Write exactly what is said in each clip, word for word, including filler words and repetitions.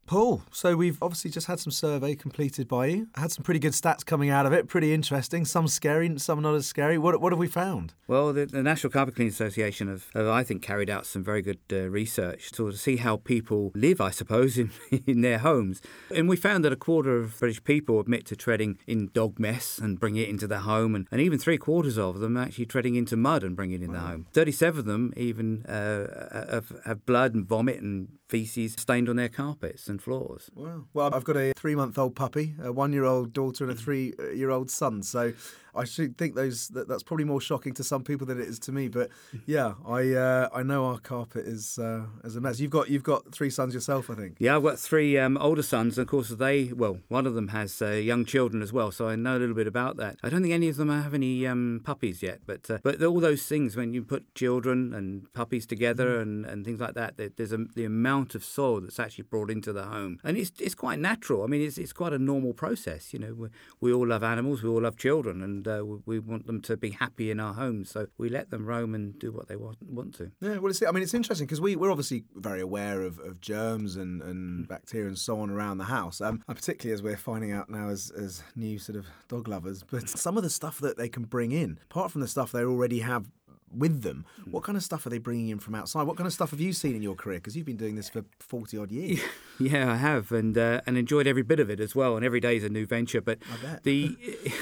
Paul, so we've obviously just had some survey completed by you. Had some pretty good stats coming out of it, pretty interesting. Some scary, some not as scary. What what have we found? Well, the, the National Carpet Cleaners Association have, have, I think, carried out some very good uh, research to see how people live, I suppose, in, in their homes. And we found that a quarter of British people admit to treading in dog mess and bring it into their home, and, and even three quarters of them actually treading into mud and bring it in wow. their home. thirty-seven of them even uh, have, have blood and vomit and feces stained on their carpets and floors. Wow. Well, I've got a three-month-old puppy, a one-year-old daughter and a three-year-old son, so I should think those that, that's probably more shocking to some people than it is to me. But yeah, I uh, I know our carpet is uh, is a mess. You've got you've got three sons yourself, I think. Yeah, I've got three um, older sons, and of course they well, one of them has uh, young children as well, so I know a little bit about that. I don't think any of them have any um, puppies yet, but uh, but all those things when you put children and puppies together and, and things like that, there, there's a, the amount of soil that's actually brought into the home, and it's it's quite natural. I mean, it's it's quite a normal process. You know, we, we all love animals, we all love children, and uh, we, we want them to be happy in our homes, so we let them roam and do what they want, want to. Yeah, well, it's, I mean, it's interesting because we, we're obviously very aware of, of germs and, and bacteria and so on around the house, um, and particularly as we're finding out now as, as new sort of dog lovers. But some of the stuff that they can bring in, apart from the stuff they already have with them, what kind of stuff are they bringing in from outside? What kind of stuff have you seen in your career? Because you've been doing this for forty odd years. Yeah, I have, and uh, and enjoyed every bit of it as well. And every day is a new venture. But I bet. the,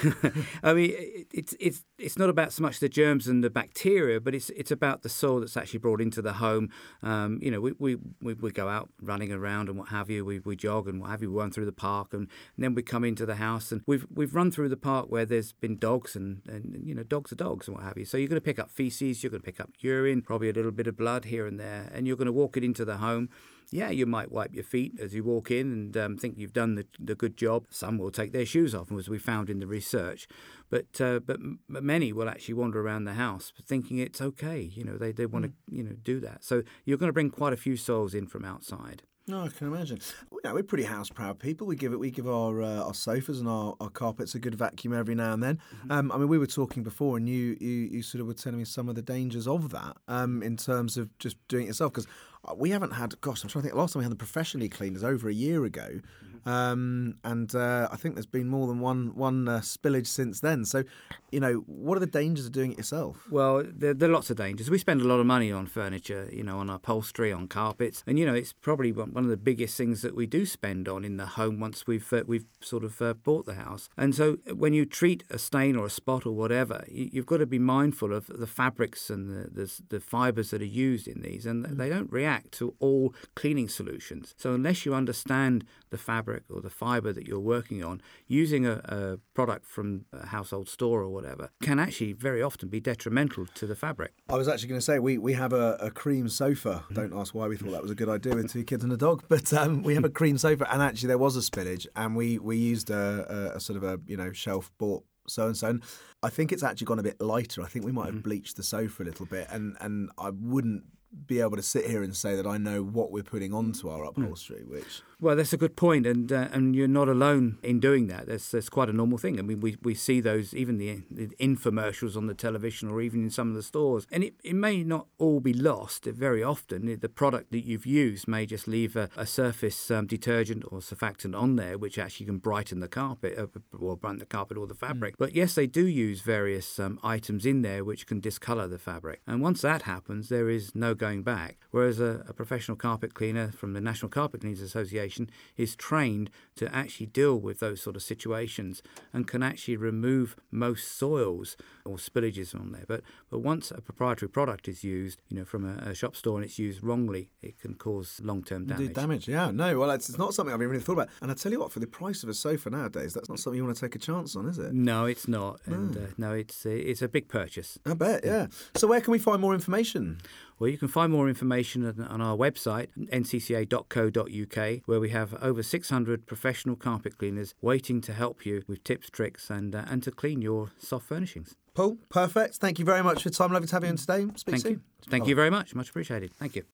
I mean, it's it's it's not about so much the germs and the bacteria, but it's it's about the soil that's actually brought into the home. Um, you know, we, we we we go out running around and what have you. We we jog and what have you. We run through the park, and, and then we come into the house, and we've we've run through the park where there's been dogs, and, and you know, dogs are dogs and what have you. So you're going to pick up feces. You're going to pick up urine, probably a little bit of blood here and there, and you're going to walk it into the home. Yeah, you might wipe your feet as you walk in and um, think you've done the, the good job. Some will take their shoes off, as we found in the research. But uh, but but many will actually wander around the house thinking it's okay. You know, they, they want to you know do that. So you're going to bring quite a few souls in from outside. No, I can imagine. You know, we're pretty house proud people. We give it. We give our uh, our sofas and our, our carpets a good vacuum every now and then. Mm-hmm. Um, I mean, we were talking before, and you, you you sort of were telling me some of the dangers of that. Um, in terms of just doing it yourself, because we haven't had. Gosh, I'm trying to think. Last time we had the professionally cleaners over a year ago, mm-hmm. um, and uh, I think there's been more than one one uh, spillage since then. So, you know, what are the dangers of doing it yourself? Well, there, there are lots of dangers. We spend a lot of money on furniture, you know, on upholstery, on carpets, and you know, it's probably one of the biggest things that we do spend on in the home once we've uh, we've sort of uh, bought the house. And so when you treat a stain or a spot or whatever, you, you've got to be mindful of the fabrics and the the, the fibres that are used in these, and they don't react to all cleaning solutions. So unless you understand the fabric or the fibre that you're working on, using a, a product from a household store or whatever can actually very often be detrimental to the fabric. I was actually going to say we, we have a, a cream sofa. Don't ask why we thought that was a good idea with two kids and a dog, but um, we have a cream sofa, and actually there was a spillage, and we, we used a, a, a sort of a you know shelf bought so and so. And I think it's actually gone a bit lighter. I think we might have bleached the sofa a little bit, and, and I wouldn't be able to sit here and say that I know what we're putting onto our upholstery, which... Well, that's a good point, and uh, and you're not alone in doing that. That's, that's quite a normal thing. I mean, we, we see those, even the, the infomercials on the television or even in some of the stores, and it, it may not all be lost. Very often, the product that you've used may just leave a, a surface um, detergent or surfactant on there, which actually can brighten the carpet, uh, or brighten the carpet or the fabric. Mm. But yes, they do use various um, items in there which can discolour the fabric. And once that happens, there is no going back. Whereas a, a professional carpet cleaner from the National Carpet Cleaners Association is trained to actually deal with those sort of situations and can actually remove most soils or spillages on there. But but once a proprietary product is used, you know, from a, a shop store, and it's used wrongly, it can cause long-term damage. Indeed, damage, yeah. No, well, it's, it's not something I've even really thought about. And I tell you what, for the price of a sofa nowadays, that's not something you want to take a chance on, is it? No, it's not. No. And uh, no, it's uh, it's a big purchase. I bet, yeah. So where can we find more information? Well, you can find more information on, on our website, n c c a dot co dot u k, where we have over six hundred professional carpet cleaners waiting to help you with tips, tricks, and uh, and to clean your soft furnishings. Paul, perfect. Thank you very much for your time. Lovely to have you on today. Speak Thank soon. you. Thank oh. you very much. Much appreciated. Thank you.